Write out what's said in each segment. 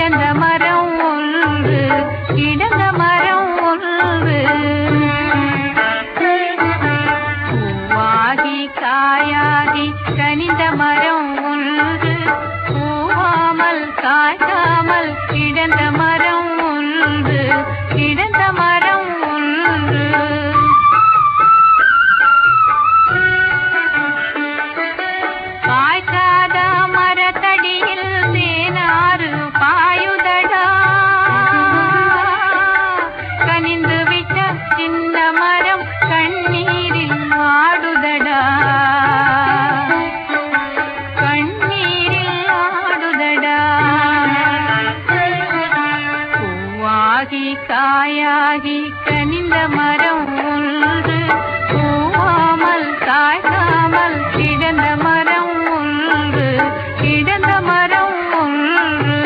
கிடந்த மரம் ஒன்று, கிடந்த மரம் ஒன்று. பூவாகி காயாகி கனிந்த மரம் ஒன்று, பூவாமல் காய்க்காமல் கிடந்த மரம் ஒன்று, கிடந்த மரம் ஒன்று. காய்க்காத மரத்தடியில் தேனாறு பாயுதடா, கனிந்து விட்ட சின்ன மரம் கண்ணீரில் ஆடுதடா, கண்ணீரில் ஆடுதடா. பூவாகி காயாகி கனிந்த மரம் ஒன்று, பூவாமல் காய்க்காமல் கிடந்த மரம் ஒன்று, கிடந்த மரம் ஒன்று.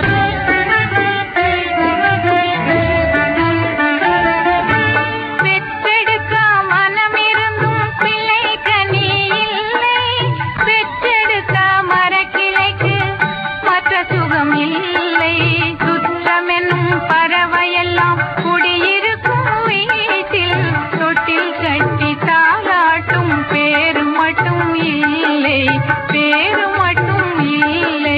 பெற்றெடுக்க மனமிருந்தும் பிள்ளை கனி இல்லை, பெற்றெடுக்க மரக்கிளைக்கு மற்ற சுகம் இல்லை. சுற்றமென்னும் பறவையெல்லாம் குடியிருக்கும் வீட்டில் தொட்டில் கட்டி தாலாட்டும் பேரு மட்டும் இல்லை, பேரு மட்டும் இல்லை.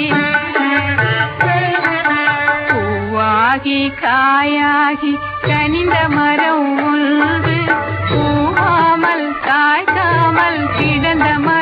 பூவாகி காயாகி கனிந்த மரம் ஒன்று, பூவாமல் காய்க்காமல் கிடந்த